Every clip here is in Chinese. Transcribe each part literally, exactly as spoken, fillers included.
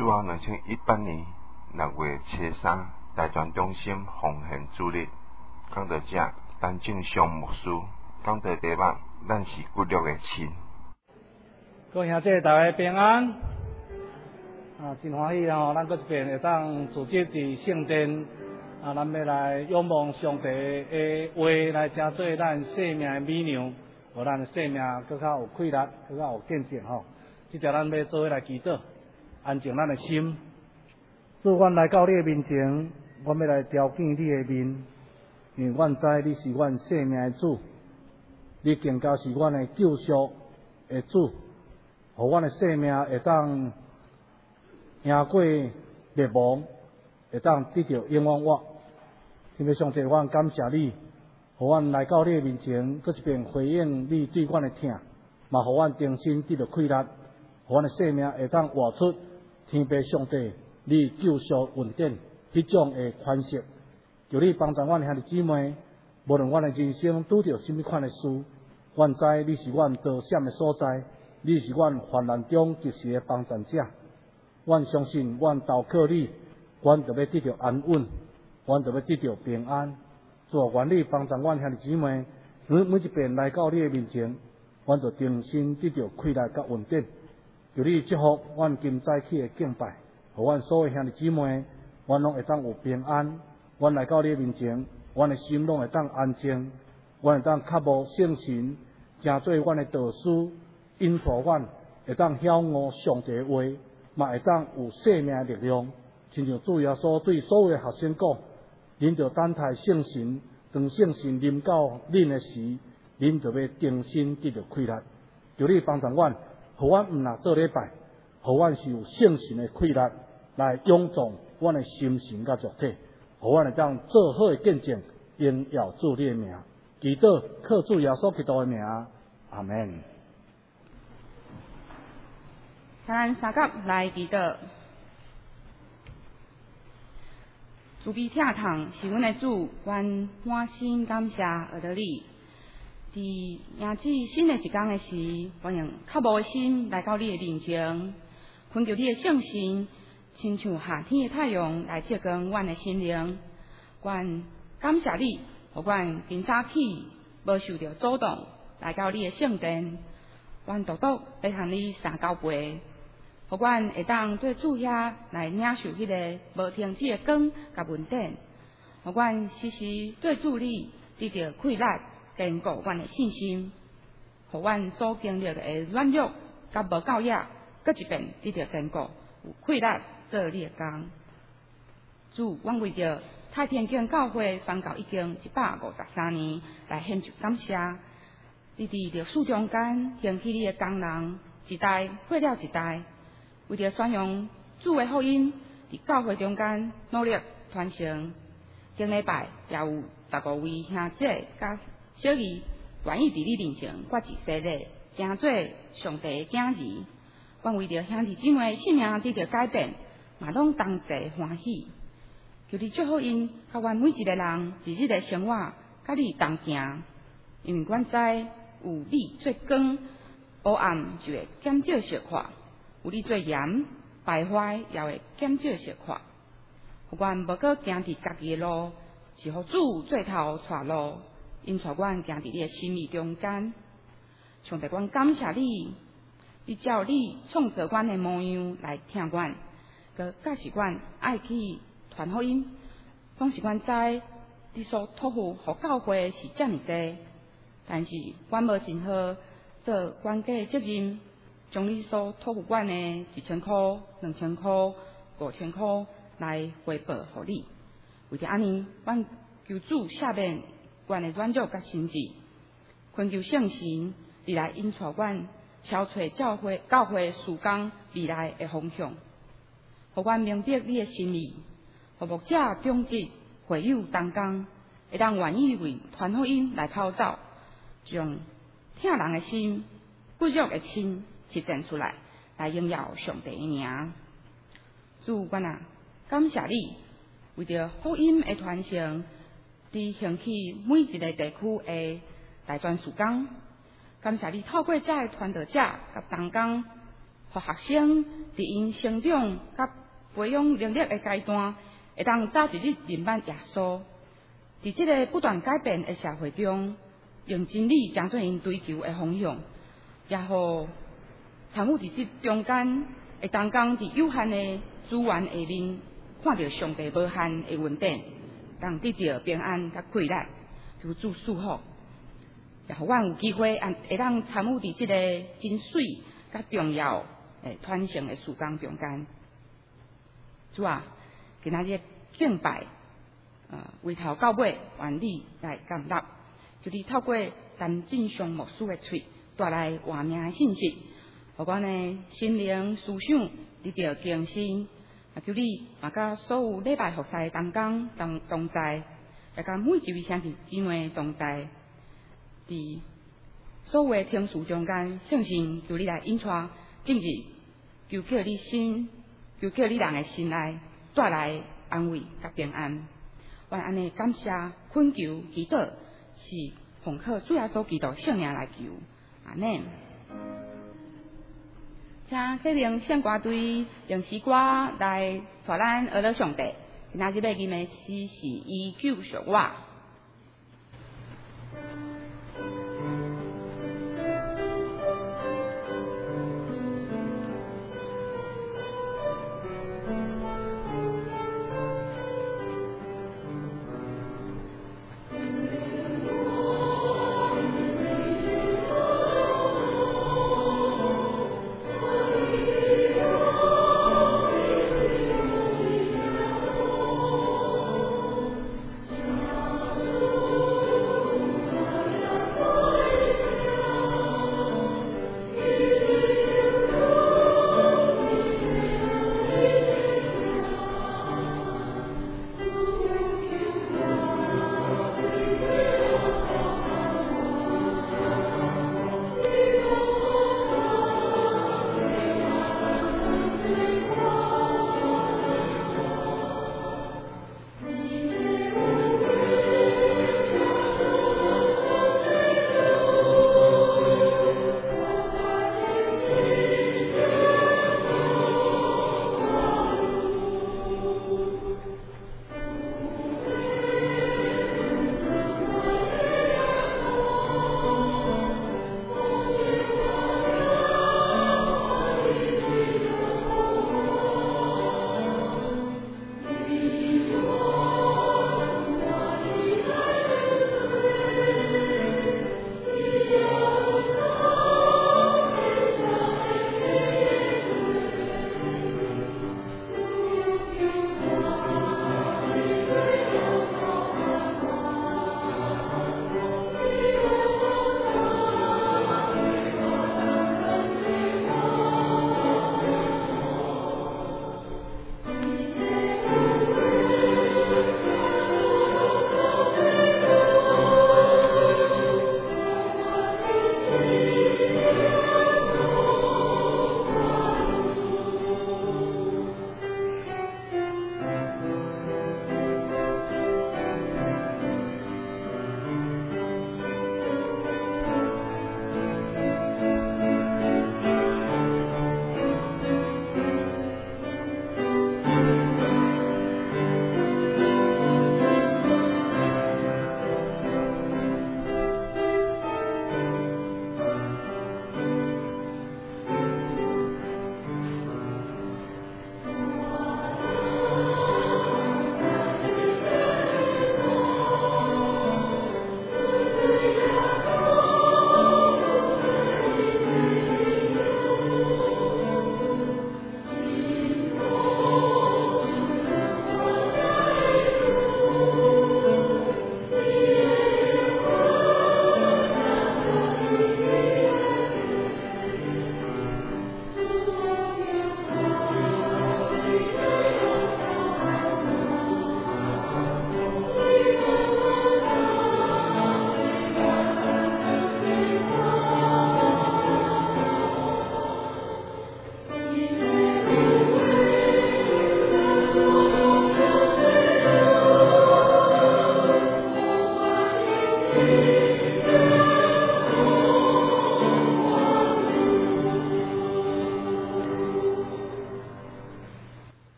主后二千一八年六月初三，大专中心奉献主日，讲到这，陈正祥牧师讲到题目，咱是骨肉的亲。 各位兄弟大家平安，啊，真欢喜吼！咱搁一遍会当组织伫圣殿，啊，咱要来仰望上帝的话，来成做咱生命的美娘，互咱的生命搁较有快乐，搁较有见证吼。即条咱要做伙来祈祷，安静咱的心。主，阮来到你的面前，阮要来朝见你的面，因为阮知你是阮生命的主，你更加是阮的救赎的主。互阮的生命会当赢过灭亡，会当得到永远活。因为上帝，阮感谢你，互阮来到你的面前，搁一遍回应你对阮的疼，嘛互阮重新得到快乐，互阮的生命会当活出天父上帝你救赎恩典迄种的款式。求你帮助阮兄弟姊妹，无论阮的人生拄着甚物款的事，阮知你是阮得闪的所在。你是阮患难中及时的帮助者，阮相信，阮投靠你，阮就要得到安稳，阮就要得到平安。主，愿你帮助阮兄弟姊妹，每每一遍来到你的面前，阮就重新得到快乐甲稳定。求你祝福阮今早起的敬拜，互阮所有兄弟姊妹，阮拢会当有平安。阮来到你的面前，阮的心拢会当安静，阮会当较无圣神，成做阮的导师。因助阮会当晓悟上帝的话，嘛会当有生命的力量。亲像主耶稣对所有的学生讲：，恁着等待圣神，当圣神临到恁的时，恁就要重新得到快乐。求你帮助阮，互阮毋若做礼拜，互阮是有圣神的快乐来涌动阮的心神甲肉体，互阮会当做好的见证，荣耀主你的名。祈祷靠主耶稣基督的名，阿门。 咱三角来祈祷，慈悲疼痛是阮的主，阮满心感谢而得你。伫迎接新的一天的时，阮用较无的心来到你的面前，恳求你的圣神，亲像夏天的太阳来照光阮的心灵。阮感谢你，互阮今早起无受到阻挡，来到你的圣殿，阮独独要向你三交杯。互阮会当对主遐来领受迄个无停止的光甲恩典，互阮时时对主你得到快乐，坚固阮的信心，互阮所经历的软弱甲无够野，搁一遍得到坚固，有快乐做你的工。主，阮为着太平间教会宣告已经一百五十三年，来献上感谢。你伫历史中间兴起你的工人，一代过了一代。为着宣扬主的福音，伫教会中间努力传承。顶礼拜也有十五位兄姐甲小姨愿意伫你面前决志洗礼，成做上帝的囝儿。阮为着兄弟姊妹性命得到改变，嘛拢同齐欢喜。求你祝福因，甲阮每一个人日日的生活，甲你同行。因为阮知有你做光，黑暗就会减少小看。有你做盐，败坏也会减少小看。互阮无搁行伫家己的路，是互主做头带路，因带阮行伫你的心意中间。上帝，阮感谢你，你照你创造阮的模样来听阮，搁教示阮爱去传福音。总是阮知你所托付互教会是遮尔济，但是阮无尽好做管家的责任。将你所托付阮的一千箍、两千箍、五千箍来回报互你。为着安尼，阮求主赦免阮的软弱甲心志，恳求圣神你来引带阮，超找教会教会事工未来的方向，互阮明白你的心意，互牧者种植会友同工，会当愿意为传福音来跑走，将疼人的心、骨肉的亲。实践出来，来荣耀上帝的名。主，阮啊，感谢你，为着福音的传承，伫兴起每一个地区的大专事工。感谢你透过这的传道者甲同工， 互学生伫因成长甲培养能力的阶段，会当早一日认捌耶稣。伫即个不断改变的社会中，用真理将做因追求的方向，也互参与伫即中间，会当讲伫有限的资源下面，看到上帝无限的恩典，当得到平安甲快乐，求主祝福。也互阮有机会，会当参与伫即个真水甲重要诶传承的事工中间。主啊，今仔日敬拜，呃，为头到尾，愿你来感纳，就你透过陈振雄牧师的嘴，带来活命的信息，互阮的心灵思想得到更新。也求你嘛，甲所有礼拜服侍的同工同同在，也甲每一位兄弟姊妹同在，伫所有的听事中间，圣神求你来引带正直，求叫你心，求叫你人的心内带来安慰甲平安。我安尼感谢、恳求、祈祷，是奉靠主耶稣基督圣名来求，阿门。请这名圣歌队用诗歌来带咱学到上帝。今仔日要吟的诗是伊救赎我。 Thank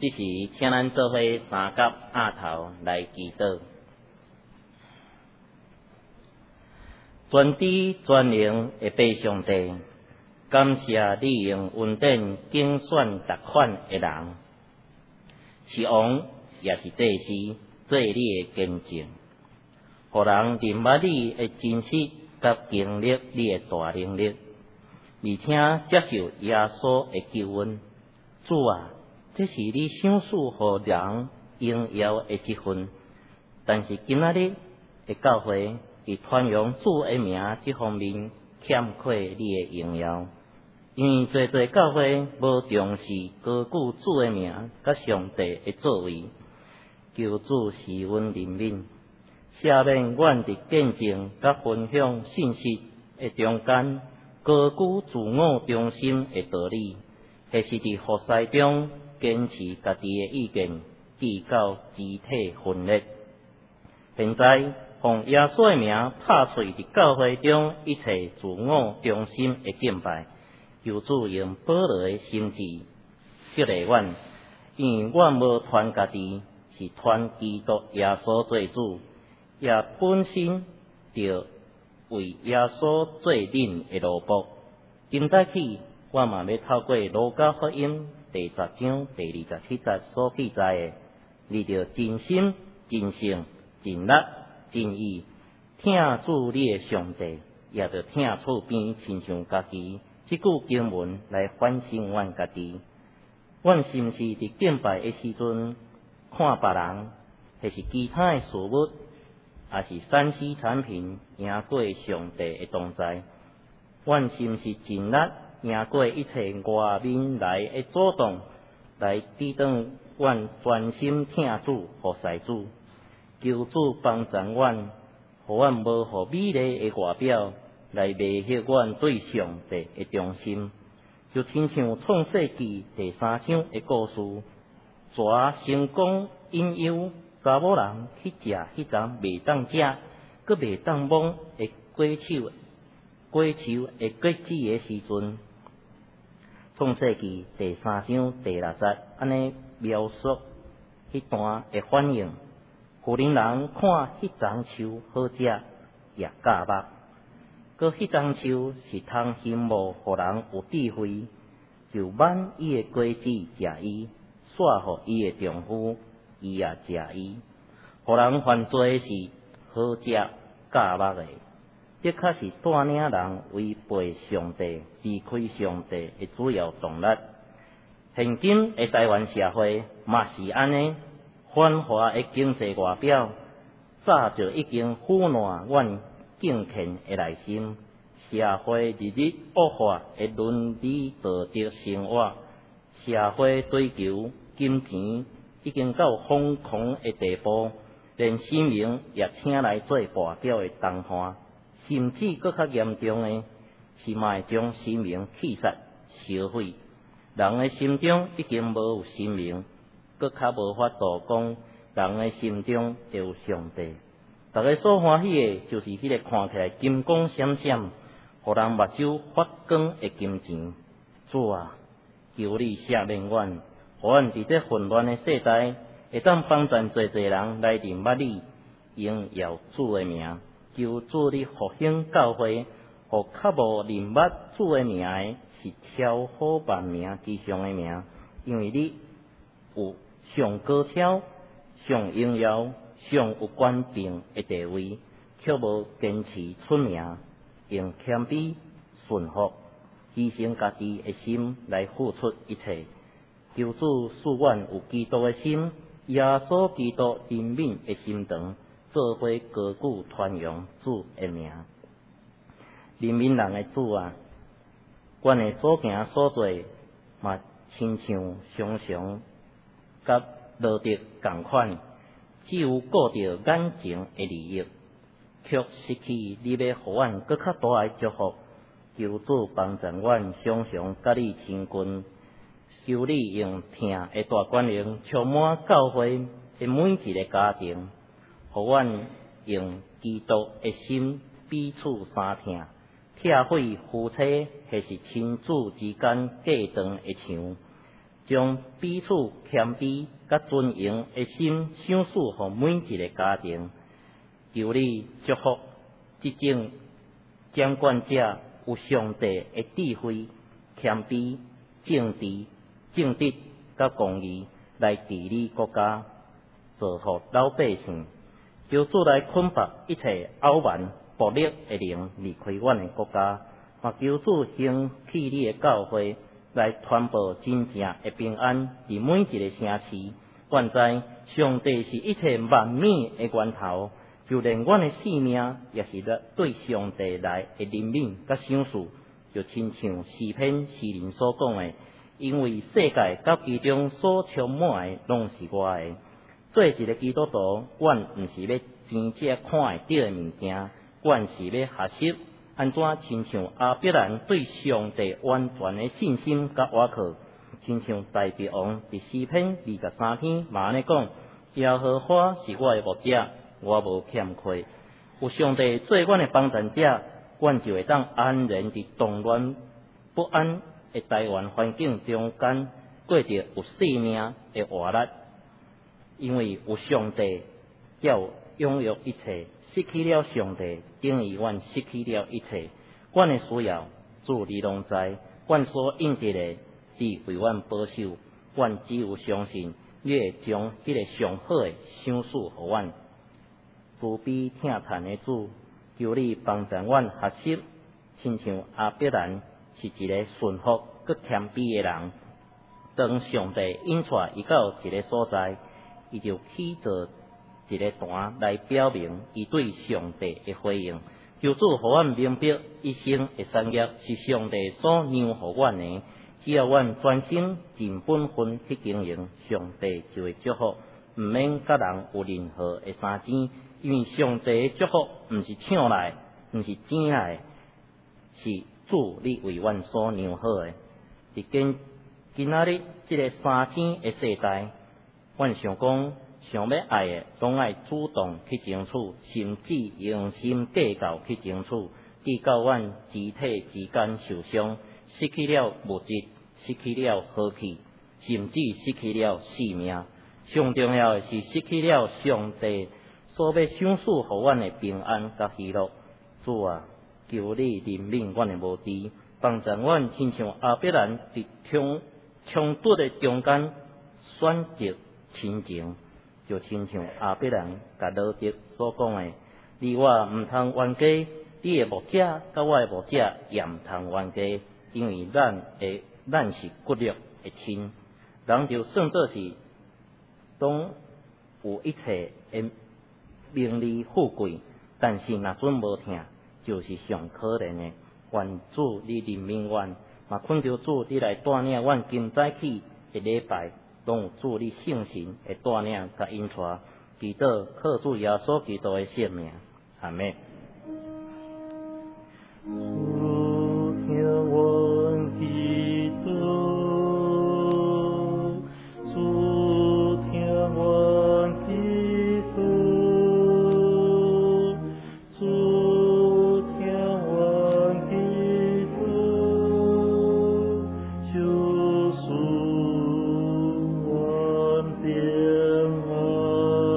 这时，请咱做伙三甲压头来祈祷。全知全能的父上帝，感谢你用恩典竞选逐款的人，是王也是祭司，做你的见证，互人明白你的真实，甲经历你的大能力，而且接受耶稣的救恩。主啊，这是你赏赐互人荣耀的一份，但是今仔日的教会伫传扬主的名这方面欠缺你的荣耀，因为侪侪教会无重视高举主的名甲上帝的作为，求主施恩怜悯，赦免阮伫见证甲分享信息的中间高举自我中心的道理，或是伫服侍中坚持家己的意见，至到肢体分裂。现在奉耶稣的名拍碎伫教会中一切自我中心的敬拜，求主用保罗的心智激励阮，因为阮无传家己，是传基督耶稣做主，也本身就为耶稣做恁的奴仆。今早起，我嘛要透过路加福音第十章第二十七节所记载的，你着真心、真性、真力、真意，听主你的上帝，也着听厝边亲像家己。即句经文来反省阮家己，阮是毋是伫敬拜的时阵，看别人，或是其他的事物，也是三 C 产品赢过上帝的同在？阮是毋是尽力赢过一切外面来的主动，来抵挡阮专心听主、服侍主？求主帮助阮，互阮无互美丽的外表来迷惑阮对上帝的忠心，就亲像创世纪第三章的故事，蛇成功引诱查某人去食迄丛袂当食、佮袂当摸的果树、果树的果子的时阵，创世纪第三章第六节安尼描述迄段的反应。富人人看迄丛树好食，也教目。搁迄丛树是通羡慕，互人有智慧，就挽伊的果子食伊，煞互伊的丈夫，伊也食伊。互人犯罪是好食教目的，的确是带领人违背上帝、离开上帝的主要动力。现今的台湾社会嘛是安尼。繁华的经济外表，早就已经腐烂阮敬虔的内心。社会日日恶化的伦理道德生活，社会追求金钱已经到疯狂的地步，连生命也请来做跋筊的同伴。甚至搁较严重的，是嘛会将生命弃杀烧毁。人的心中已经无有生命。搁较无法度讲，人的心中有上帝。大家所欢喜的，就是迄个看起来金光闪闪，互人目睭发光的金钱。主啊，求你赦免阮，互阮伫这混乱的世代，会当帮助侪侪人来认捌你，荣耀主的名。求主你复兴教会，互较无认捌主的名的，是超好万名之上的名，因为你有上高超、上荣耀、上有权柄的地位，却无坚持出名，用谦卑、顺服、牺牲家己的心来付出一切。求主使阮有基督的心，耶稣基督怜悯的心肠，做伙高举传扬主的名。怜悯人的主啊，阮的所行所做，嘛亲像常常甲罗德同款，只有顾着眼前的利益，却失去你要互阮搁较大的祝福。求主帮助阮常常甲你亲近，求你用疼的大权能充满教会的每一个家庭，互阮用基督的心彼此相疼，拆毁夫妻或是亲子之间隔断的墙。 将彼此谦卑甲尊荣的心赏赐予每一个家庭。求你祝福这种掌管者有上帝的智慧、谦卑、正直、正直甲公义来治理国家，造福老百姓。求主来捆绑一切傲慢、暴力的灵离开阮的国家，嘛求主兴起你的教会来传播真正的平安，伫每一个城市。愿知上帝是一切万美的源头，就连阮的性命也是咧对上帝来的怜悯甲赏赐，就亲像诗篇诗人所讲的，因为世界甲其中所充满的拢是我的。做一个基督徒，阮毋是要真正看会到的物件，阮是要学习安怎亲像阿伯兰对上帝完全的信心甲倚靠，亲像大卫王伫诗篇二十三篇嘛安尼讲：耶和华是我的牧者，我无欠亏。有上帝做阮的帮助者，阮就会当安然伫动乱不安的台湾环境中间，过着有生命的活力。因为有上帝，要拥有一切；失去了上帝，等于阮失去了一切。阮的需要，主你拢知；阮所应得的，你为阮保守。阮只有相信，你会将迄个上好的赏赐予阮。慈悲疼叹的主，求你帮助阮学习，亲像阿伯兰是一个顺服佮谦卑的人。当上帝引带伊到一个所在，伊就起做一个坛来表明伊对上帝的回应。求主互阮明白，一生的产业是上帝所让予阮的。只要阮专心尽本分去经营，上帝就会祝福，毋免甲人有任何的相争。因为上帝的祝福毋是抢来，毋是争来，是主你为阮所让好的。伫今今仔日即个相争的世代，阮想讲，想要爱的，拢爱主动去争取，甚至用心计较去争取，直到阮肢体之间受伤，失去了物质，失去了和气，甚至失去了性命。上重要的是失去了上帝所要赏赐予阮的平安甲喜乐。主啊，求你怜悯阮的无知，帮助阮亲像阿伯兰伫冲冲突的中间选择亲情，就亲像阿伯兰甲罗德所讲的：你我毋通冤家，你的牧者甲我的牧者也毋通冤家，因为咱的咱是骨肉的亲。人就算做是拢有一切的名利富贵，但是若准无疼，就是上可怜的。愿主你怜悯阮，嘛恳求主你来带领阮今早起的礼拜，拢有主你圣神的带领甲引带，祈祷靠主耶稣基督的圣名，阿们。 主听阮祈祷，主听阮祈祷，主听阮祈祷，救赎阮平安。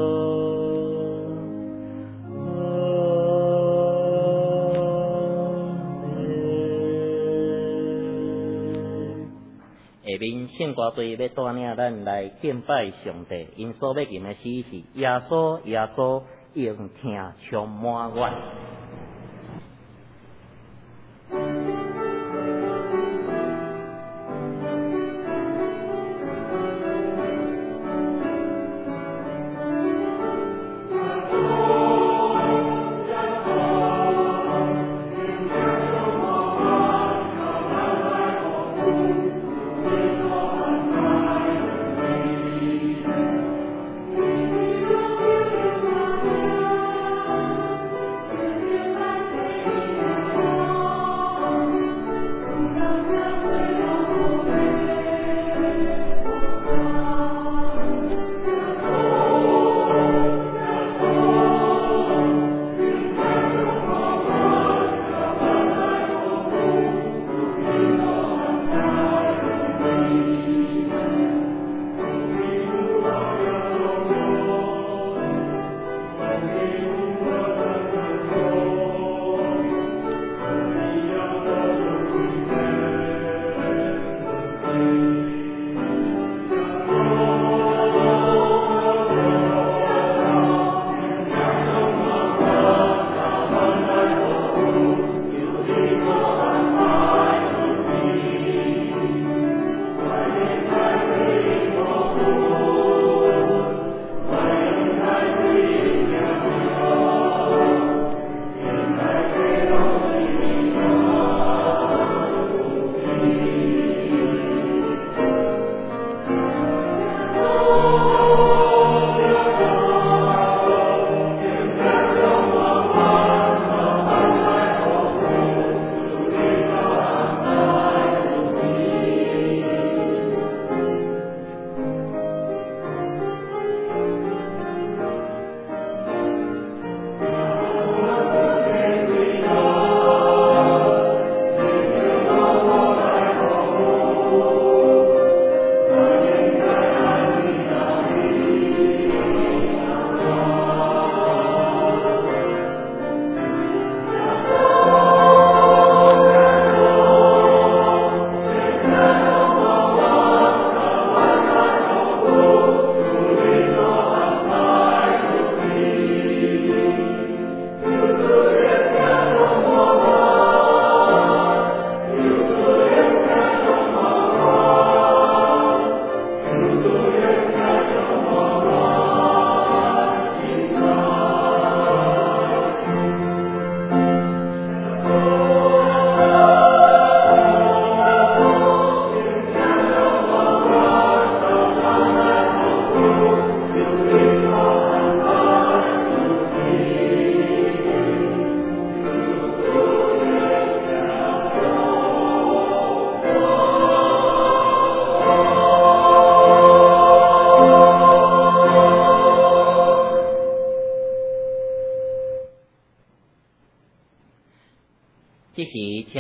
下面圣歌队要带领咱来敬拜上帝，因所要吟的诗是耶稣耶稣，应听充满阮。 主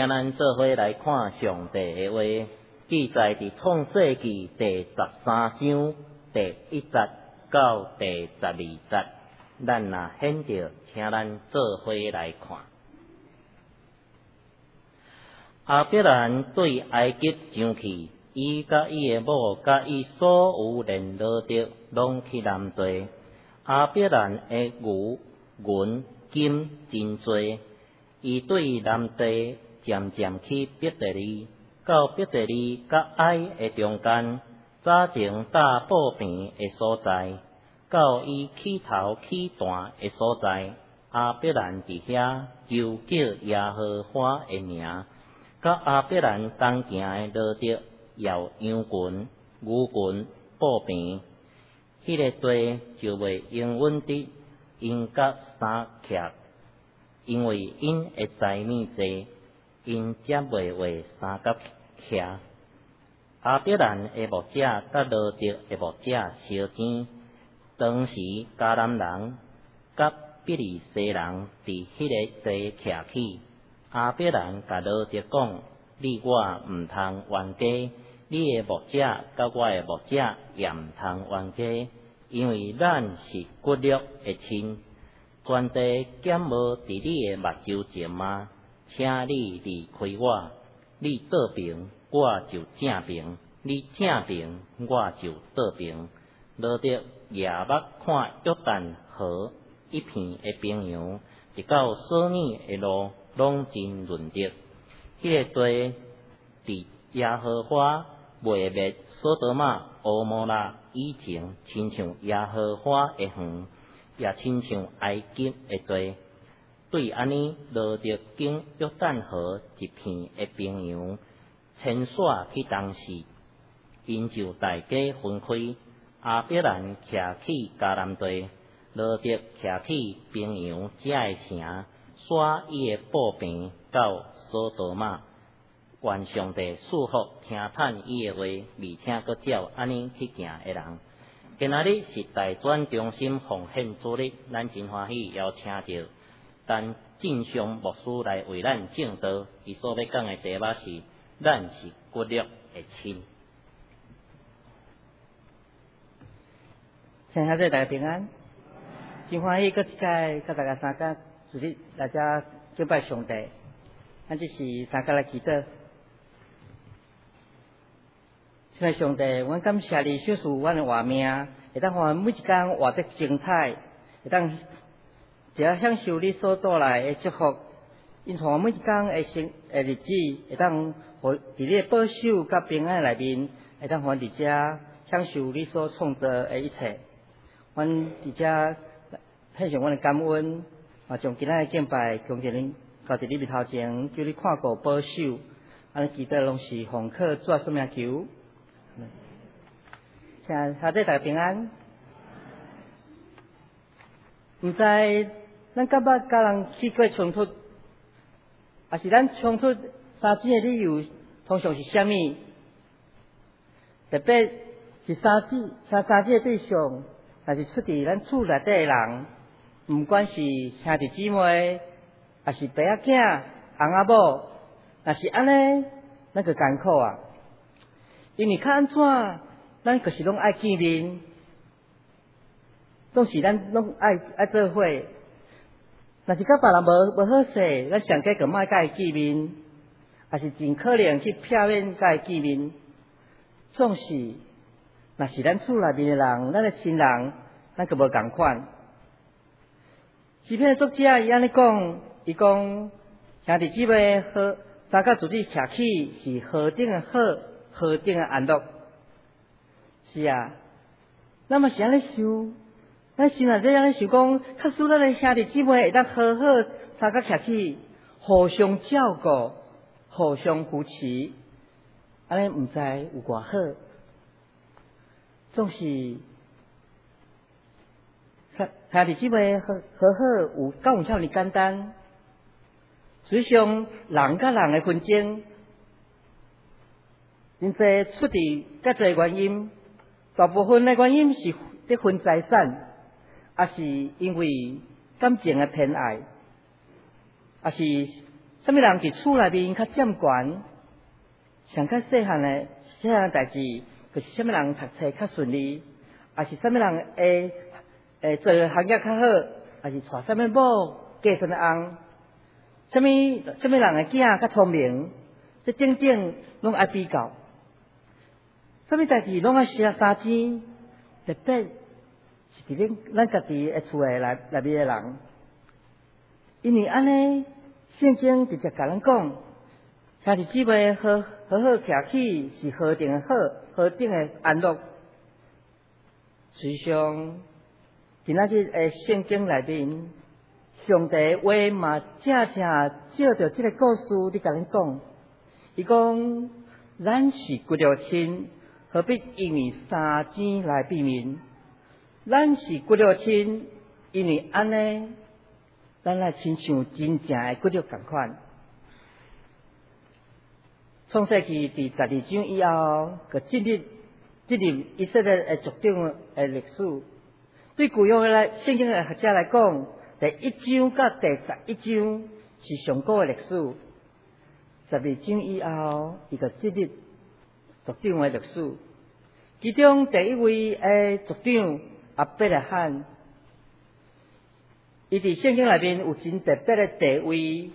请咱做伙来看上帝的话，记载伫创世纪第十三章第一节到第十二节，咱若显着，请咱做伙来看。亚伯兰对埃及上去，伊甲伊的某甲伊所有联络着，拢去南地。亚伯兰的牛、银、金真多，伊对南地渐渐去伯特利，到伯特利甲爱的中间，早前搭布边的所在，到伊起头起段的所在，亚伯兰伫遐求叫耶和华的名。甲亚伯兰同行的落着摇羊群、牛群、布边，迄、那个地就袂永稳的，因甲三徛，因为因的财米济，因则袂为三角徛。亚伯兰的牧者甲落着的牧者相争，当时迦南人甲比利西人伫迄个地徛起。亚伯兰甲罗德讲：你我毋通冤家，你的牧者甲我的牧者也毋通冤家，因为咱是骨肉的亲。全地减无伫你的目睭前吗？请你离开我，你倒平，我就正平；你正平，我就倒平。罗德夜目看约旦河一片的平洋，直到所念的路。拢真润泽，迄、那个地伫耶和华未灭所多玛、俄摩拉以前，亲像耶和华的园，也亲像埃及的地。对安尼，落着经约旦河一片的平洋，牵线去东时，因就大家分开。亚伯兰徛起迦南地，罗德徛起平洋遮的城。刷伊的布边到所多玛，愿上帝祝福听叹伊的话，而且搁照安尼去行的人。今仔日是大专中心奉献主日，咱真欢喜邀请到但正常牧师来为咱证道。伊所要讲的题目是：咱是骨肉的亲。 请下这大家平安，真欢喜搁一届甲大家三甲。主日大家敬拜上帝，咱这是三甲来祈祷。亲爱上帝，阮感谢你小赐阮的活命，会当互阮每一天活得精彩，会当只要享受你所带来的祝福，因从每一天的生的日子，会当互伫你的保守甲平安内面，会当互阮伫遮享受你所创造的一切。阮伫遮献上阮的感恩。啊，将今仔的敬拜恭敬恁交伫你面头前，叫你看顾保守，安尼祈祷拢是奉靠主圣名求。请下底大家平安。毋知咱甲捌甲人去过冲突，也是咱冲突三子的理由，通常是啥物？特别是三子三三子的对象，也是出伫咱厝内底的人。毋管是兄弟姊妹，也是爸仔囝、翁仔某，若是安尼，咱就艰苦啊。因为较安怎，咱就是拢爱见面，总是咱拢爱爱做伙。若是甲别人无无好势，咱上加个莫甲伊见面，也是真可能去避免甲伊见面。总是，若是咱厝内面的人，咱的亲人，咱就无共款。诗篇的作者伊安尼讲，伊讲兄弟姊妹好，三甲主日徛起是何等的好，何等的安乐。是啊，咱嘛是安尼想，咱心内底安尼想讲，较使咱的兄弟姊妹会当好好三甲徛起，互相照顾，互相扶持，安尼毋知有偌好。总是。兄弟姊妹好好好，有敢有遐尼简单？实际上，人甲人的纷争，真侪出伫较侪原因，大部分的原因是伫分财产，也是因为感情的偏爱，也是什么人伫厝内面较占悬，上较细汉的细汉代志，就是什么人读册较顺利，还是什么人会诶做行业较好，还是娶什么某嫁什么翁，什么什么人的囝较聪明，这等等拢爱比较。什么代志拢爱写三钱，特别是伫咱咱家己诶厝诶内内面诶人，因为安尼圣经直接甲咱讲，兄弟姊妹好好好徛起是何等诶好，何等诶安乐。实际上，今仔日诶圣经内面，上帝话嘛正正照着即个故事伫甲咱讲，伊讲咱是骨肉亲。何必因为三钱来避免？咱是骨肉亲，因为安尼，咱来亲像真正的骨肉同款。创世纪第十二章以后，佮进入进入以色列的族长的历史。对旧约来圣经的学者来讲，第一章到第十一章是上古的历史。十二章以后，伊佮进入族长的历史，其中第一位诶族长亚伯拉罕，伊伫圣经内面有真特别的地位。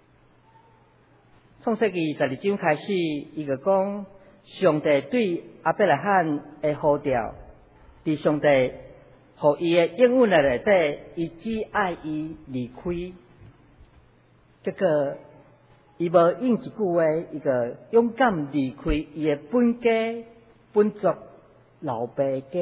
创世纪十二章开始，伊就讲上帝对亚伯拉罕的呼召，伫上帝互伊的应允的内底，伊只爱伊离开，结果伊无应一句话，伊就勇敢离开伊的本家、本族、老爸家。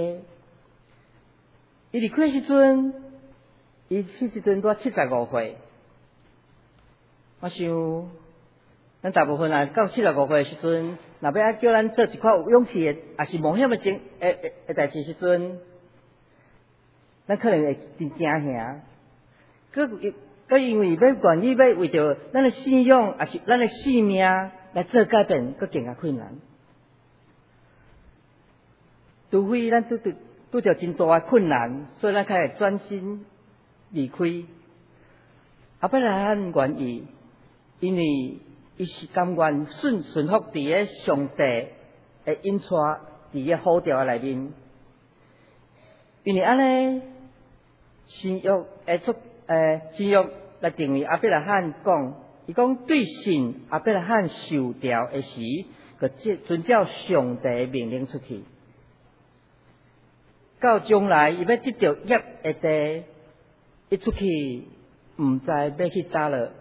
伊离开的时阵，伊迄时阵拄七十五岁。我想，咱大部分人到七十五岁的时阵，若要叫咱做一款有勇气的，也是冒险的情诶诶诶代志时阵，咱可能会真惊吓。佮佮因为要愿意要为着咱的信仰，也是咱的性命来做改变，佮更加困难。除非咱拄着拄着真大的困难，所以咱才会转身离开。亚伯拉罕愿意，因为伊是甘愿顺顺服伫咧上帝的引带，伫咧呼召内面。因为安尼，新约会出诶，新约来定位亚伯拉罕讲，伊讲对神亚伯拉罕受调的时，佮即遵照上帝的命令出去。到将来伊要得到业的地，伊出去毋知要去叨落。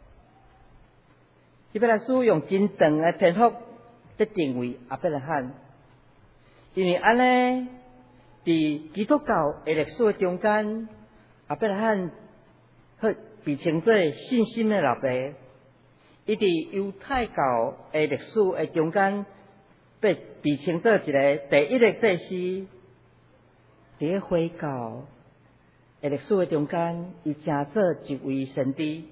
伊要来使用真长的篇幅来定位亚伯拉罕，因为安尼伫基督教的历史的中间，亚伯拉罕佢被称作信心的老爸。伊伫犹太教的历史的中间，被被称作一个第一个祭司。伫咧回教的历史的中间，伊成做一位先知。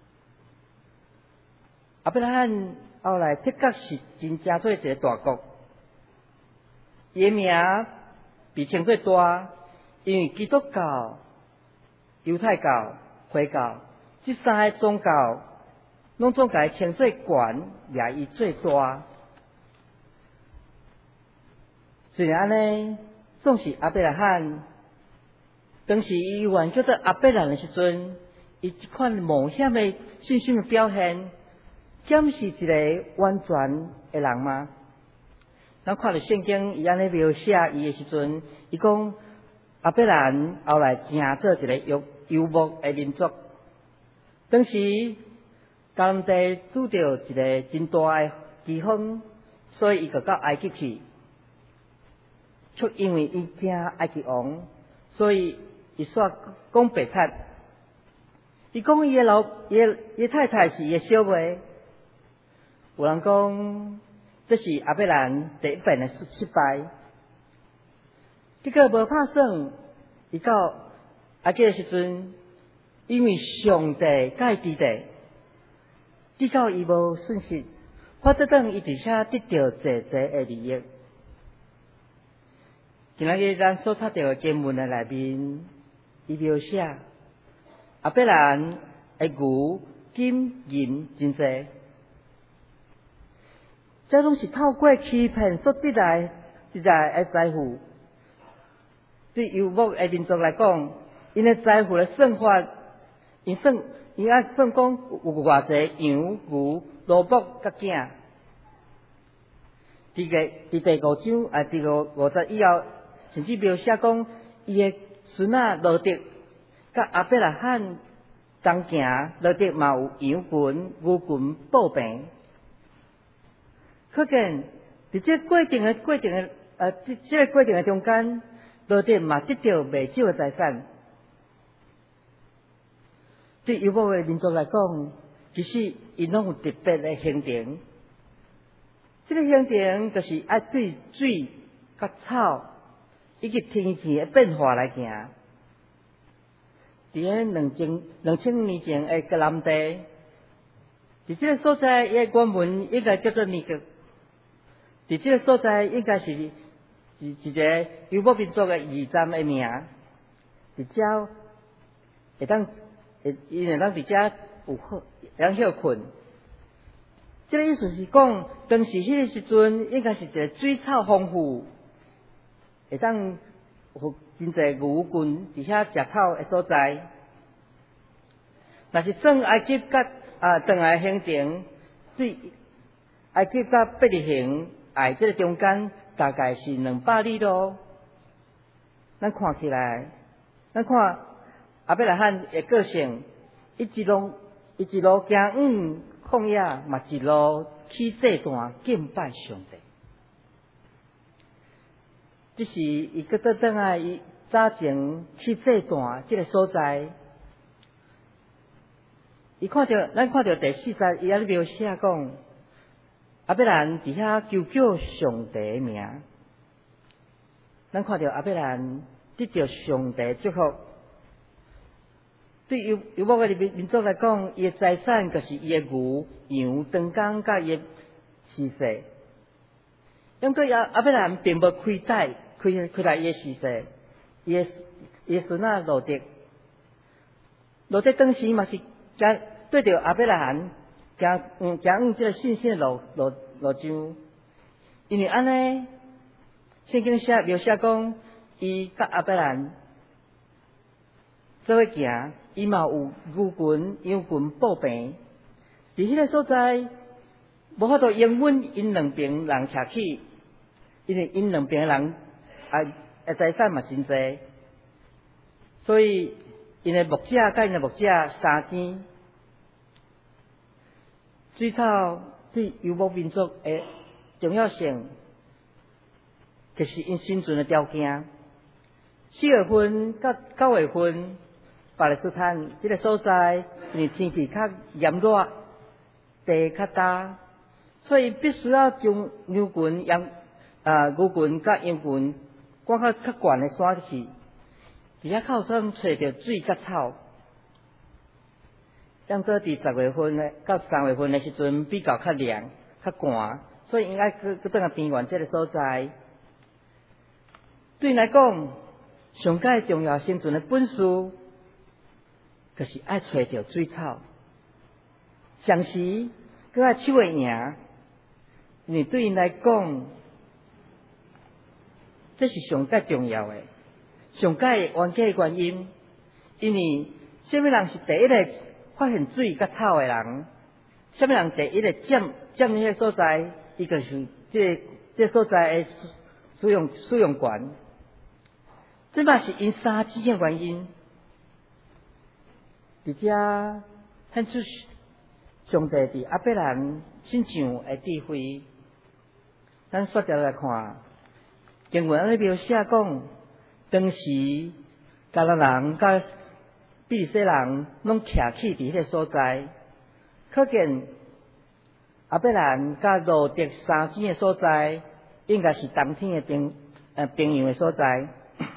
亚伯拉罕后来的确是真正做一个大国，伊的名被称作大，因为基督教、犹太教、回教这三个宗教，拢总甲伊称作悬，掠伊最大。虽然安尼，总是亚伯拉罕，当时伊原叫做亚伯兰的时阵，伊一款冒险的信心的表现，敢是一个完全的人吗？咱看到圣经伊安尼描写伊的时阵，伊讲亚伯兰后来成做一个游游牧的民族。当时甘地拄到一个真大的饥荒，所以伊就到埃及去。却因为伊惊埃及王，所以伊煞讲白贼。伊讲伊的老伊的伊太太是伊的小妹。有人讲这是亚伯兰第一遍的失败。结果无拍算，伊到埃及的时阵，因为上帝甲伊支持，直到伊无损失，反倒等伊伫遐得到济济的利益。今仔日咱所读到的经文的内面，伊描写亚伯兰的牛金银真济，这拢是透过欺骗所得来得来诶财富。对游牧诶民族来讲，因诶财富诶算法，因算因爱算讲有偌济羊、牛、萝卜甲囝。伫个伫第五章啊，第五五十以后，甚至描写讲伊诶孙仔罗得甲阿伯拉罕同行，罗得嘛有羊群、牛群报平。可见伫这过程诶过程诶呃，即即个过程诶中间，罗得嘛得到未少诶财产。对游牧诶民族来讲，其实因拢有特别诶行程。这个行程就是爱对水、甲草以及天气的变化来行。伫咧两千两千年前的格兰地，伫这个所在，伊的原文应该叫做尼格。伫这个所在应该是是一个游牧民族的驿站的名。伫遮会当会因会当伫遮有好会当休困。这个意思是讲，当时迄个时阵，应该是一个水草丰富，会当有真侪牛群伫遐食草的所在。若是算埃及甲啊，当来行程，对埃及甲伯利恒，哎，这个中间大概是两百里路。咱看起来，咱看阿伯拉罕的个性，伊一路伊一路行远。旷野嘛一路去祭坛敬拜上帝，这是伊搁倒转来伊早前去祭坛这个所在，伊看到咱看到第四节伊还咧描写讲，阿伯兰伫遐求叫上帝的名，咱看到阿伯兰得到上帝祝福。对游游牧的民民族来讲，伊的财产就是伊的牛、羊、长工甲伊的事实。因过阿阿伯兰并无亏待亏亏待伊的事实，伊的伊的孙仔罗得，罗得当时嘛是行对着阿伯兰行嗯行往这个信心的路路路上，因为安尼圣经写描写讲，伊甲阿伯兰做伙行。伊嘛有牛群、羊群报平，伫迄个所在，无法度应允因两边人徛起，因为因两边人啊啊财产嘛真济，所以因的牧者甲因的牧者相争。水草对游牧民族的重要性，就是因生存的条件。四月份到九月份。巴勒斯坦这个所在，因为天气较炎热，地较大，所以必须要将牛群、羊啊牛群甲羊群赶到较悬的山去，伫遐靠山找着水甲草。当做伫十月份呢，到三月份的时阵比较较凉、较寒，所以应该去去倒来边缘这个所在。对因来讲，上界重要生存的本事。就是爱找着水草，上时佮爱手会赢，因为对因来讲，这是上界重要的，上界冤家的原因。因为什么人是第一个发现水佮草的人？什么人第一个占占迄个所在？伊就是这这所在的使用使用权，这嘛是因三子的原因。伫遮显出上帝伫阿伯兰身上的智慧。咱缩条来看，经文咧描写讲，当时迦南人甲比利洗人拢徛起伫迄个所在，可见阿伯兰甲罗得三生的所在，应该是冬天的平呃平原的所在。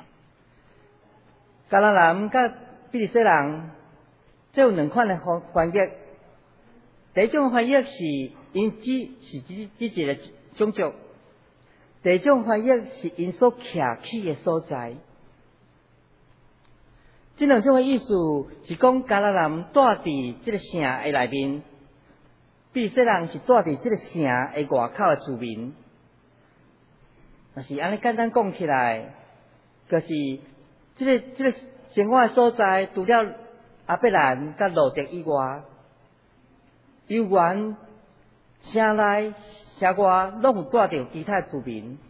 迦南人甲比利洗人。这有两款的翻翻译，第一种翻译是因指是指指一个种族，第二种翻译是因所徛起的所在。 这两种的意思是讲迦南人住伫这个城的内面，比以色列人是住伫这个城的外口的居民。若是安尼简单讲起来，就是这个这个生活的所在，除了阿伯兰甲罗德以外，游园城内城外拢有住着其他居民。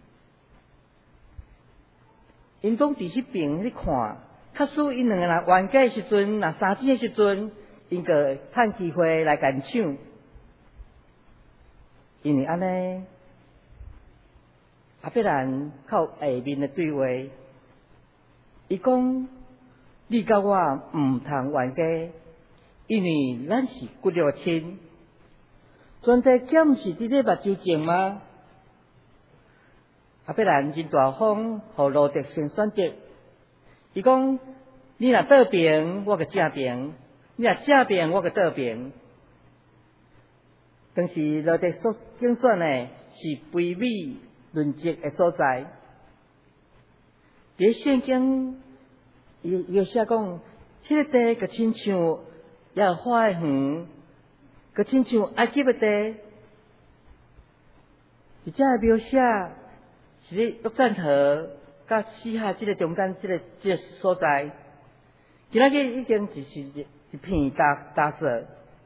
因讲伫迄边你看，假使因两个人冤家的时阵，若相争的时阵，因个趁机会来干抢，因为安尼。阿伯兰靠下面的对话，伊讲：你甲我毋通冤家，因为咱是骨肉亲。全地检是伫咧目睭前吗？阿伯兰真大方，互罗德先选择。伊讲：你若倒平，我个正平；你若正平，我个倒平。但是罗德所竞选的是卑微论职的所在。伫圣经，伊伊写讲，迄个地个亲像也有花的园，个亲像埃及的地。伫遮的描写是咧约旦河甲死海即个中间即个即个所在，今仔日已经就是一一片大大色，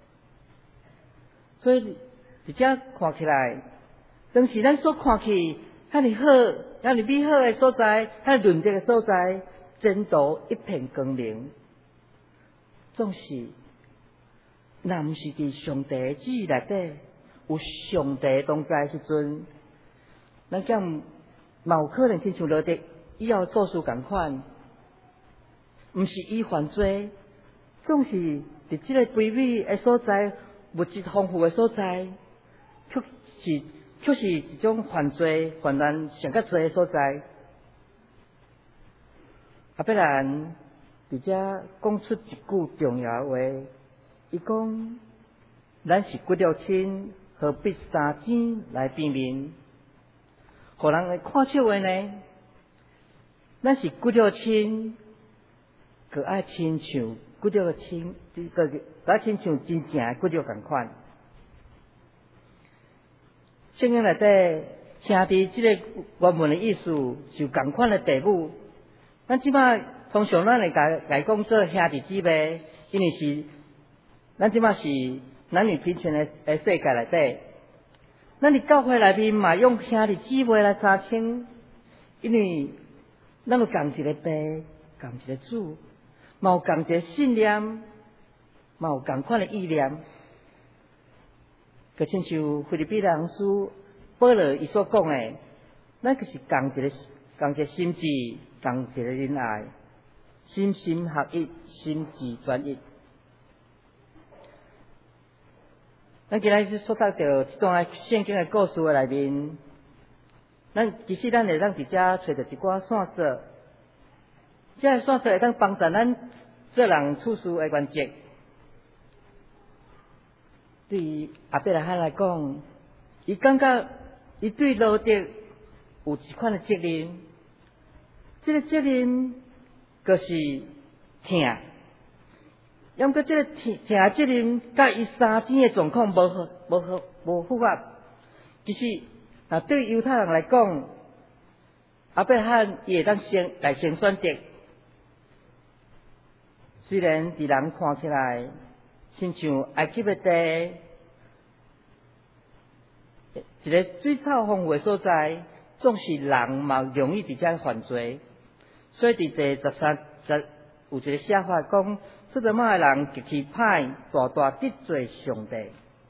所以伫遮看起来。当时咱所看起遐尼好、遐尼美好的所在，遐尼润泽的所在，前途一片光明。总是，若毋是伫上帝的旨意内底，有上帝同在时阵，咱将嘛有可能亲像罗德以后做事共款，毋是伊犯罪，总是伫即个卑微的所在、物质丰富的所在，却是。却是一种犯罪、犯难上较侪的所在。阿伯兰伫遮讲出一句重要话，伊讲：咱是骨肉亲，何必三更来变面？互人会看笑话呢？咱是骨肉亲，可爱亲像骨肉的亲，个个爱亲像真正的骨肉共款。圣经内底兄弟即个原文的意思是共款的父母，咱即摆通常咱会甲来讲做兄弟姊妹，因为是咱即摆是男女平权的的世界内底，咱伫教会内面嘛用兄弟姊妹来相称，因为咱有共一个爸，共一个主，嘛有共一个信念，嘛有共款的意念。就亲像腓立比人书保罗伊所讲的，咱就是共一个共一个心志，共一个仁爱，心心合一，心志专一。咱今仔日所读到这段圣经的故事的内面，咱其实咱会当伫遮找到一寡线索，这个线索会当帮助咱做人处事的原则。对于阿伯拉罕来讲，伊感觉伊对罗德有一款的责任，这个责任就是疼，要毋过这个疼疼的责任，甲伊三更的状况无合无合无符合。其实，啊，对犹太人来讲，阿伯拉罕伊会当先来先选择，虽然伫人看起来。亲像埃及的地，一个水草丰富的所在，总是人嘛容易伫遮犯罪。所以伫第十三十有一个写法讲，说得马的人极其歹，大大得罪上帝。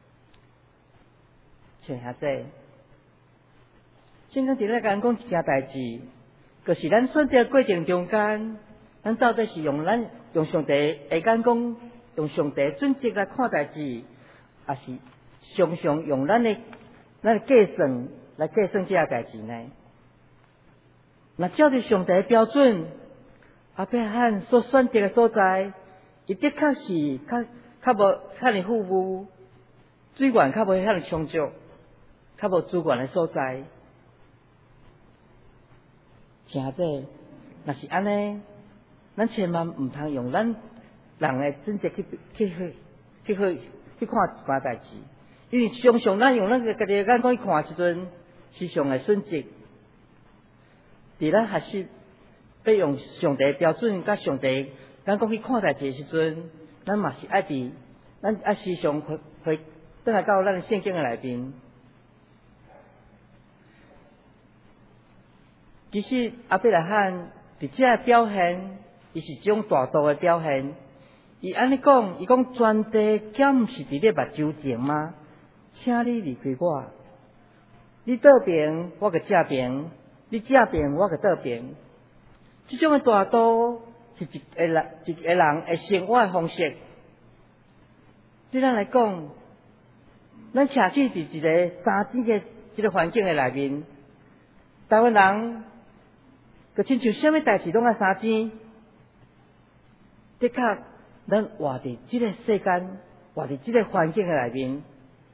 像遐这，圣经伫咧讲讲一件代志，就是咱选择过程中间，咱到底是用咱用上帝会讲讲。用上帝准则来看代志，也是常常用咱的咱的计算来计算这个代志呢？那照着上帝的标准，阿伯拉罕所选择的所在，伊的确是较较无遐尼富裕，水源较无遐尼充足，较无资源的所在。正这，若是安尼， 咱千万毋通用咱人诶真正去去去去去去看一般代志，因为常常咱用咱个家己诶眼光去看时阵，是上会损失。伫咱学习要用上帝标准甲上帝眼光去看代志诶时阵，咱嘛是爱伫咱爱时常回回倒来到咱诶圣经诶内面。其实阿伯拉罕伫遮诶表现，伊是一种大度诶表现。伊安尼讲，伊讲全地敢毋是伫咧目睭前吗？请你离开我，你倒边我个这边，你这边我个倒边。即种诶大度是一个人一个人诶生活诶方式。对咱来讲，咱徛起伫一个三井诶即个环境诶内面，台湾人。就亲像啥物代志拢爱三井，的确，咱活伫即个世间，活伫即个环境诶内面，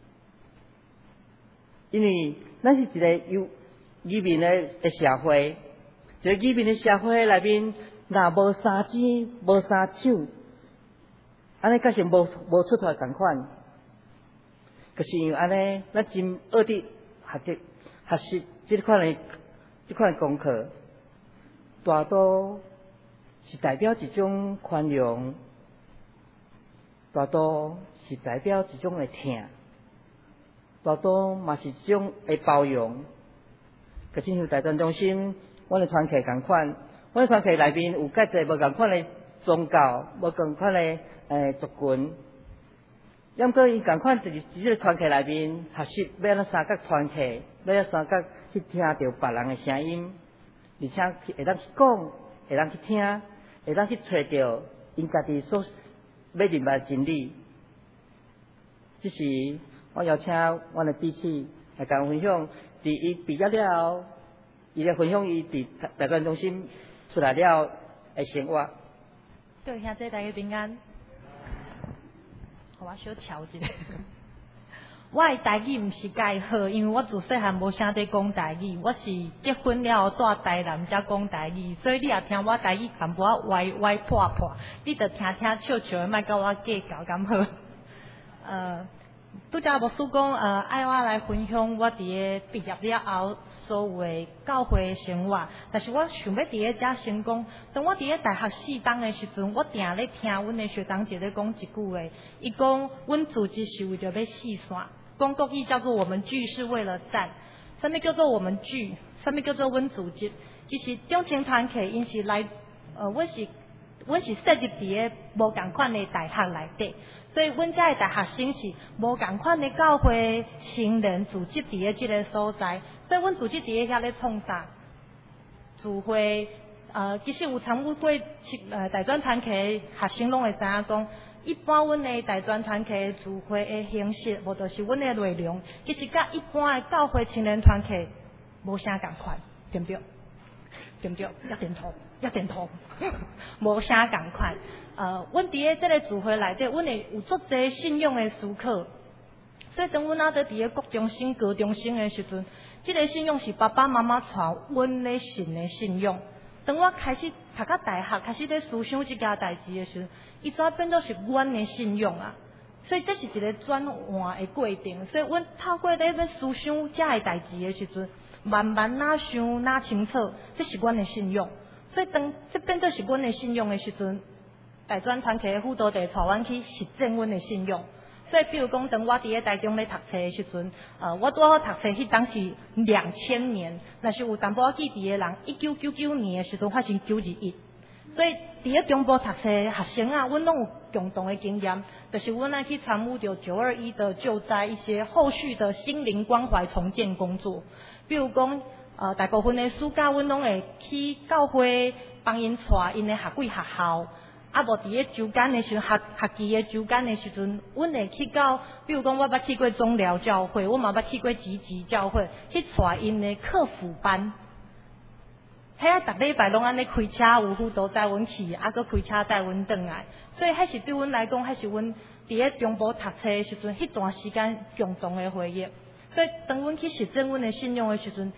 因为咱是一个有移民诶诶社会，一个移民诶社会内面，若无三井，无三手，安尼确实无无出头共款。可是因为安尼，咱真学伫学习学习即款诶即款功课。大度是代表一种宽容，大度是代表一种的疼，大度嘛是一种的包容。可亲像大专中心，阮的团契共款，阮的团契内面有介侪无共款的宗教，无共款的诶族群。要毋过伊共款就是伫即个团契内面学习要安怎相甲团契，要安怎相甲去听到别人的声音。而且会当去讲，会当去听，会当去找到因家己所要明白真理。即时我邀请阮的彼此来甲阮分享，伫伊毕业了后，伊来分享伊伫大专中心出来了的生活。 各位兄弟大家平安，互我小瞧一下。我的台语毋是介好，因为我自细汉无啥在讲台语，我是结婚了后住台南才讲台语，所以你也听我台语淡薄仔歪歪破破，你着听听笑笑的，莫甲我计较，敢好？呃，拄则牧师讲，呃，爱我来分享我伫个毕业了后所有的教会的生活，但是我想要伫个遮先讲，当我伫个大学四档的时阵，我定咧听阮的学长姐咧讲一句话，伊讲阮组织是为着要四线。讲国语叫做我们聚是为了战，什么叫做我们聚？什么叫做阮组织？就是中青团契，因是来，呃，阮是阮是设入伫个无共款的大学内底，所以阮遮的大学生是无共款的教会青年组织伫个即个所在，所以阮组织伫个遐咧创啥？聚会，呃，其实有参与过呃大专团契学生拢会知影讲。一般阮的大专团契聚会的形式，无就是阮的内容，其实甲一般的教会青年团契无啥共款，对不对？对不对？一点头，一点头，无啥共款。呃，阮伫个即个聚会内底，阮会有足侪信仰的思考，所以当阮仔在伫个国中生、高中生的时阵，即、这个信仰是爸爸妈妈传阮咧信的信仰。当我开始读到大学，开始咧思想即件代志的时候，伊怎变做是阮的信仰啊？所以这是一个转换的过程。所以阮透过咧要思想遮个代志的时阵，慢慢哪想哪清楚，这是阮的信仰。所以当这变做是阮的信仰的时阵，大专团契的辅导地带阮去实践阮的信仰。所以，比如讲，当我伫咧台中咧读册的时阵，呃，我拄好读册迄当是两千年，若是有淡薄仔记忆的人，一九九九年的时阵发生九二一。所以，伫咧中部读册的学生啊，阮拢有共同的经验，就是阮爱去参与着九二一的救灾一些后续的心灵关怀重建工作。比如讲，呃，大部分的暑假，阮拢会去教会帮因带因的下几学校。啊，无伫咧周间的时阵，学学期的周间的时阵，阮会去到，比如讲，我捌去过中寮教会，我嘛捌去过集集教会，去带因的客服班。遐啊，逐礼拜拢安尼开车，有辅导载阮去，啊，搁开车载阮转来。所以，迄是对阮来讲，迄是阮伫咧中部读册的时阵，迄段时间共同的回忆。所以，当阮去实践阮的信仰的时阵，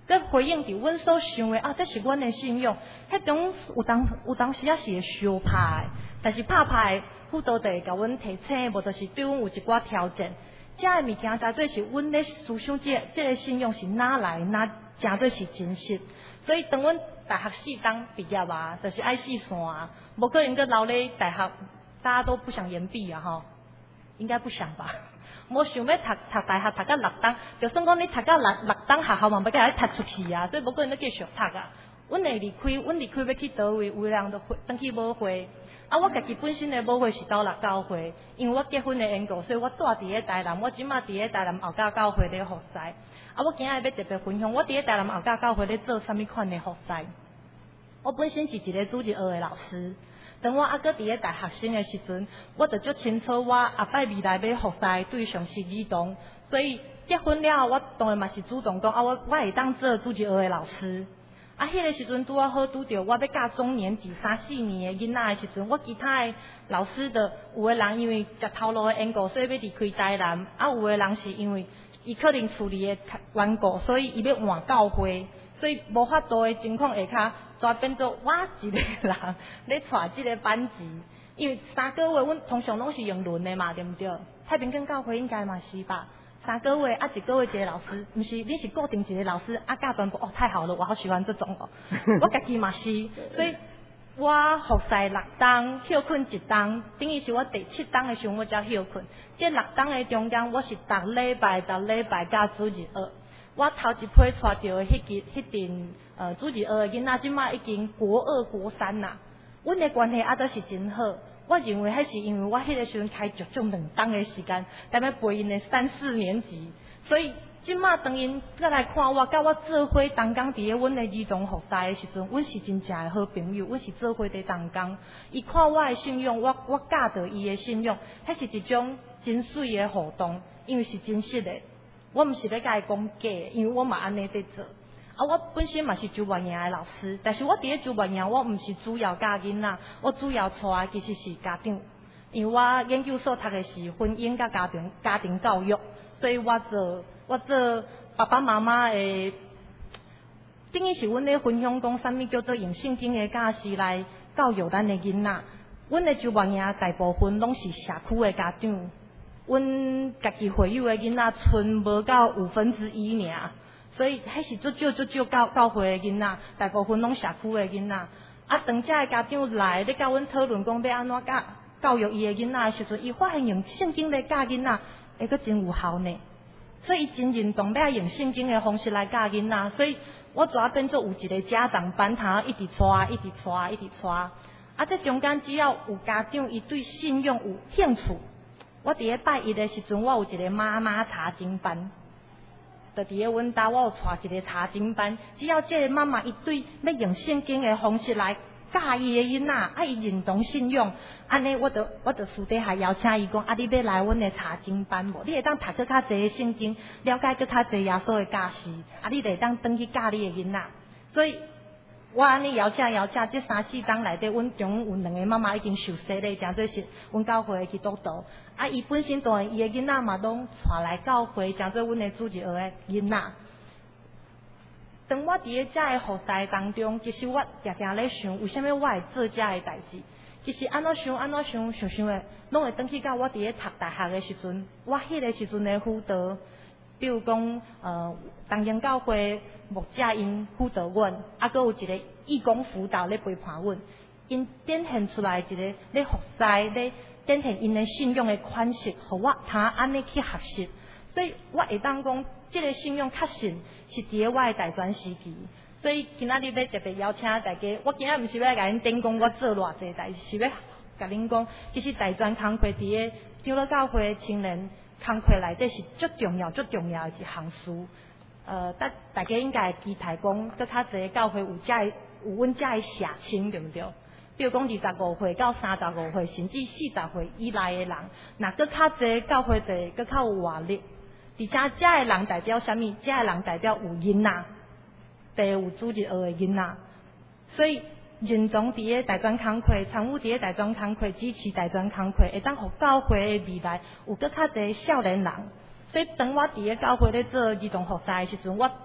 佮回应伫阮所想的啊，这是阮的信仰。迄种有当有当时啊是会相拍的，但是拍拍辅导就会甲阮提醒，无就是对阮有一寡挑战。这个物件才做是阮咧思想这个、这个信仰是哪来，哪真做是真实。所以当阮大学四当毕业啊，就是爱四线啊，无可能佮留咧大学，大家都不想延毕啊吼，应该不想吧？无想要读读大学读到六当，就算讲你读到六六当学校嘛，要甲你读出去啊，所以无可能要继续读啊。阮会离开，阮离开要去倒位，有的人就回去舞会。啊，我家己本身的舞会是斗六教会，因为我结婚的缘故，所以我住伫咧台南。我即马伫咧台南后家教会咧服侍。啊，我今日要特别分享，我伫咧台南后家教会咧做啥物款的服侍。我本身是一个主日学的老师。当我还搁伫咧大学生的时阵，我就足清楚我下摆未来要服侍对象是儿童，所以结婚了，我当然嘛是主动讲啊，我我会当做主日学的老师。啊，迄个时阵拄啊好拄着我要教中年级三四年的囡仔的时阵，我其他的老师的有的人因为食头路的缘故，所以要离开台南；啊，有的人是因为伊可能处理的缘故，所以伊要换教会，所以无法度的情况下骹，就变做我一个人咧带即个班级。因为三个月，阮通常拢是用轮的嘛，对毋对？太平间教会应该嘛是吧？三个月啊，一个月一个老师，不是你是固定一个老师啊，教全部哦，太好了，我好喜欢这种哦。我家己嘛是，所以我服侍六当，休困一当，等于是我第七当的时候我才休困。这六当的中间，我是逐礼拜逐礼拜教主日学。我头一批带到的迄个迄阵呃主日学的囡仔，即马已经国二国三啦。阮的关系啊都是真好。我认为迄是因为我迄个时阵开足足两当的时间，踮咧陪因的三四年级，所以即马当因再来看我，甲我做伙同工伫咧阮的儿童服侍的时阵，阮是真正的好朋友，阮是做伙伫同工。伊看我的信仰，我我教导伊的信仰，迄是一种真水的互动，因为是真实的。我毋是咧甲伊讲假的，因为我嘛安尼在做。啊，我本身嘛是周万营的老师，但是我伫咧周万营，我毋是主要教囡仔，我主要带其实是家长，因为我研究所读的是婚姻甲家庭家庭教育，所以我做我做爸爸妈妈的，等于是阮咧分享讲啥物叫做用圣经的教师来教育咱的囡仔。阮的周万营大部分拢是社区的家长，阮家己会友的囡仔剩无到五分之一尔。所以迄是足少足少教教会的囡仔，大部分拢社区的囡仔。啊，当遮的家长来咧甲阮讨论讲要安怎教教育伊的囡仔的时阵，伊发现用圣经来教囡仔，会阁真有效呢。所以伊真认同要用圣经的方式来教囡仔。所以我主要变做有一个家长班，他一直带，一直带，一直带。啊，这中间只要有家长伊对信仰有兴趣，我伫咧拜一的时阵，我有一个妈妈查经班。就伫咧阮家，我有带一个查经班。只要这个妈妈伊对要用圣经的方式来教伊的囡仔，啊伊认同信仰，安尼我就我就私底下邀请伊讲，啊你要来阮的查经班无？你会当读更较侪圣经，了解更较侪耶稣的教示，啊你就会当转去教你的囡仔。所以我安尼邀请邀请，这三四档内底，阮中有两个妈妈已经受洗咧，诚做是阮教会的基督徒。啊，伊本身当然伊的囡仔嘛，拢带来教会，诚做阮的主日学的囡仔。当我伫咧遮的服侍当中，其实我常常咧想，为什么我会做遮的代志？其实安怎想安怎想想想的，拢会转去到我伫咧读大学的时阵，我迄个时阵的辅导，比如讲呃，东营教会。木架因辅导阮，啊，佮有一个义工辅导咧陪伴阮，因展现出来一个咧服侍咧展现因的信仰的款式，互我通安尼去学习。所以我会当讲，即个信仰确实是伫咧我的大专时期。所以今仔日要特别邀请大家，我今仔毋是要甲恁点讲我做偌济代志，是要甲恁讲，其实大专工课伫咧长老教会的青年工课内底是足重要、足重要的一项事。呃，大大家应该期待讲，搁较侪教会有遮有阮遮的社青，对毋对？比如讲二十五岁到三十五岁，甚至四十岁以内的人，若搁较侪教会侪搁较有活力。而且遮的人代表啥物？遮的人代表有囡仔，第有主日学的囡仔，所以认同伫咧大专工课，参与伫咧大专工课，支持大专工课，会当互教会的未来有搁较侪少年人。所以当我伫咧教会咧做儿童服侍的时阵，我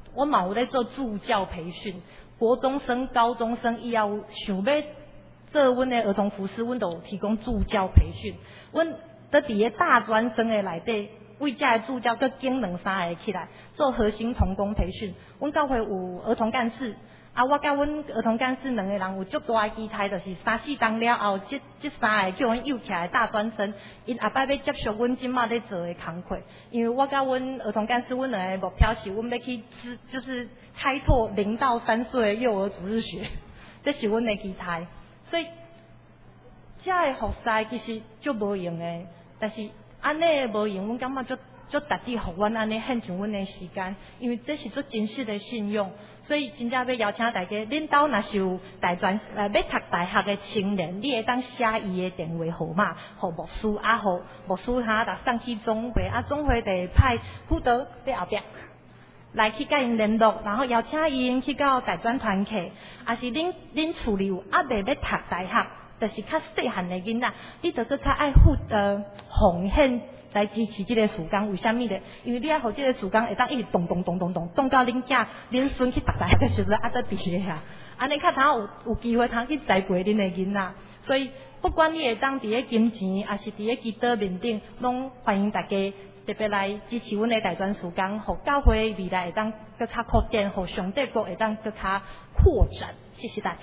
我嘛有咧做助教培训，国中生、高中生以后想要做阮的儿童服饰，阮都有提供助教培训。阮在伫个大专生的内底，为遮的助教佮经两三个起来做核心童工培训。阮教会有儿童干事。啊，我甲阮儿童干事两个人有足大的期待，就是三四档了后，即即三个叫阮诱起来大专生，因下摆要接受阮即马咧做的工课。因为我甲阮儿童干事，阮两个目标是，阮要去支，就是开拓零到三岁的幼儿主日学，这是阮的期待。所以，遮的服侍其实足无用的，但是安尼无用，阮感觉足足值得互阮安尼献上阮的时间，因为这是足真实的信用。所以真正要邀请大家，恁兜若是有大专呃要读大学的青年，你会当写伊的电话号码，互牧师啊，互牧师哈，逐送去总会啊，总会得派辅导在后壁来去甲因联络，然后邀请因去到大专团契，啊是恁恁厝里有还未要读大学，就是较细汉的囡仔，你着搁较爱负呃奉献。来支持这个事工，为什么呢？因为你要互这个事工会当一直动动动动动，动到恁囝、恁孙去读大学的时阵，啊，再毕业啊，安尼较通有有机会通去栽培恁的囡仔。所以，不管你会当伫咧金钱，还是伫咧基督面顶，拢欢迎大家特别来支持阮的大专事工，互教会未来会当更较扩展，互上帝国会当更较扩展。谢谢大家。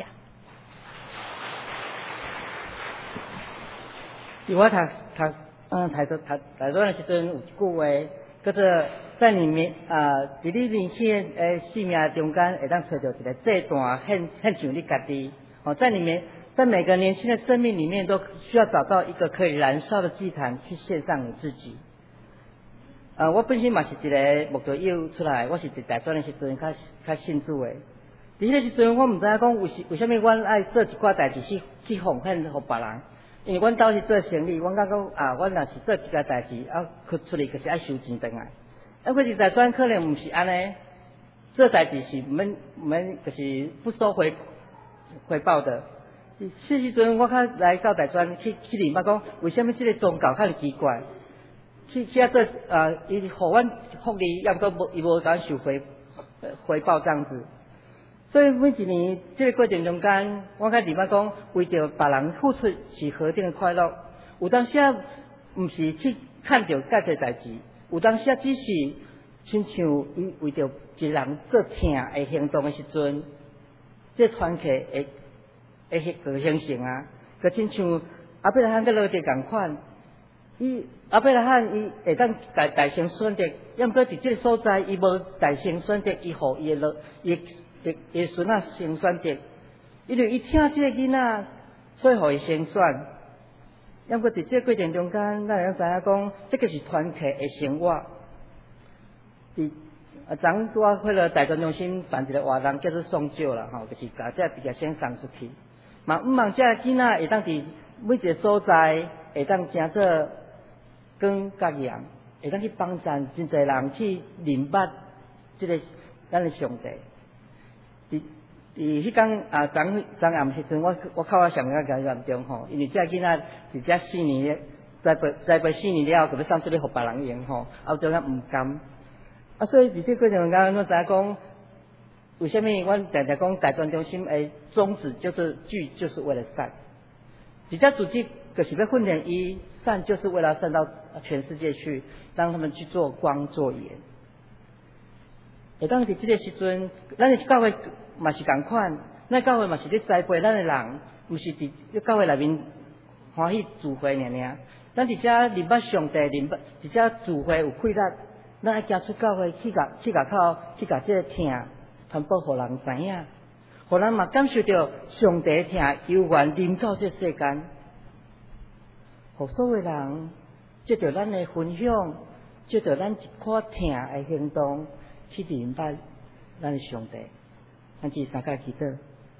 我读读。嗯，台中台台中的时阵有一句话，叫做在你面啊，伫你面前诶生命中间会当找到一个这段很很像你家己。哦，在里面，在每个年轻的生命里面，都需要找到一个可以燃烧的祭坛，去献上你自己。呃，我本身嘛是一个牧道友出来，我是伫大专的时阵较较信主的。伫迄个时阵，我毋知影讲为为虾米阮爱做一寡代志去去奉献互别人。因为阮兜是做生意，阮感觉啊，阮若是做一件代志，啊，去出去就是爱收钱回来。啊，可是在专可能毋是安尼，做代志是毋免毋免就是不收回回报的。迄时阵我较来到大专去去联捌讲，为什么这个宗教较奇怪？去去啊做啊，伊互阮福利，也毋过无伊无甲收回回报这样子。所以每一年这个过程中间，我较联捌讲，为着别人付出是何等的快乐。有当时毋是去看到介些代志，有当时只是亲像伊为着一人做疼的行动的时阵，这团契会会个形成啊。佮亲像阿伯拉罕佮罗德共款，伊阿伯拉罕伊会当大大声选择，要毋过伫这个所在伊无大声选择，伊互伊的伊。伊伊孙仔先选择，因为伊听即个囡仔，所以互伊先选。要过伫即个过程中间，咱会知影讲，即个是团契的生活。伫啊，昨拄啊，迄个大专中心办一个活动，叫做送酒啦，吼，就是把这比较先送出去。嘛，毋茫这囡仔会当伫每一个所在，会当诚做光甲盐，会当去帮助真侪人去明白即个咱的上帝。伫伫迄天啊，昨昨暗时阵，我我靠我上较严重吼，因为遮囡仔伫遮四年栽培栽培四年了后，就要送出去互别人用吼，啊，就较毋甘。啊，所以伫这过程中间，我知影讲，为虾米阮常常讲大专中心诶宗旨就是聚，就是为了善。伫遮组织就是要训练伊，善就是为了善到全世界去，让他们去做光做盐。会当伫即个时阵，咱的教会嘛是共款，咱教会嘛是咧栽培咱的人，毋是伫教会内面欢喜聚会尔尔。咱伫遮认捌上帝，认捌伫遮聚会有气力，咱爱行出教会去甲去甲口去甲即个听传播，互人知影，互人嘛感受到上帝听悠远临到这世间，互所有人接着咱的分享，接着咱一块听的行动。去明白咱的上帝，咱即三界祈祷。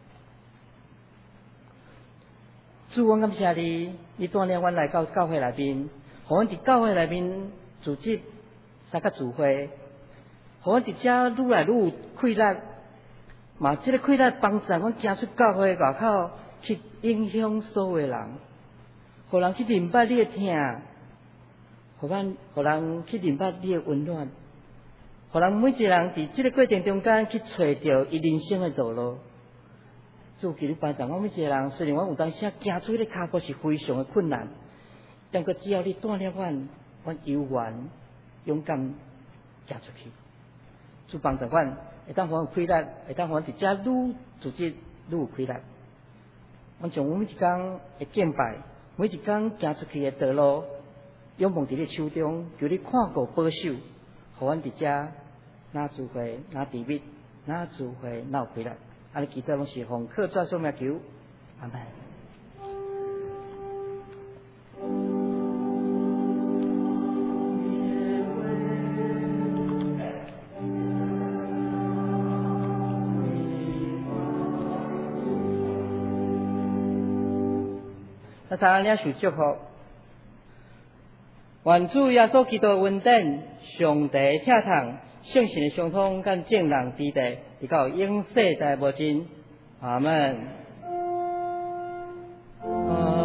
主，我感谢你，你带领阮来到教会内面，互阮伫教会内面组织三个聚会，互阮伫遮愈来愈有气力，嘛，即个气力帮助阮行出教会外口，去影响所有人，互人去明白你的听，互咱互人去明白你的温暖。 互人每一个人伫即个过程中间去找到伊人生的道路。主今日班长，我每一个人虽然我有当时行出迄个骹步是非常的困难，但佮只要你带了阮，阮有缘勇敢行出去。主帮助阮，会当互阮开力，会当互阮伫遮愈自己愈有开力。阮将阮每一工的敬拜，每一工行出去的道路，仰望伫你手中，求你看顾保守，互阮伫遮哪智慧，哪智密，哪智慧，哪有开力。安尼祈祷拢是奉靠主所名求，阿门。咱三领受祝福，愿主耶稣基督的恩典、上帝疼痛、圣神的相通，甲正人之地，直到永世代无尽。阿门。